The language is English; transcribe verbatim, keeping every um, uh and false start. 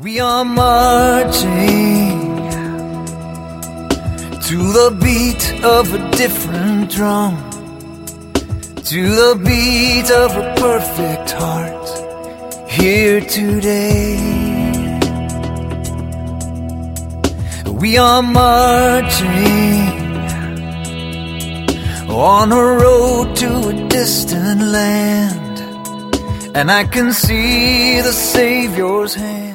We are marching to the beat of a different drum, to the beat of a perfect heart here today. We are marching on a road to a distant land, and I can see the Savior's hand.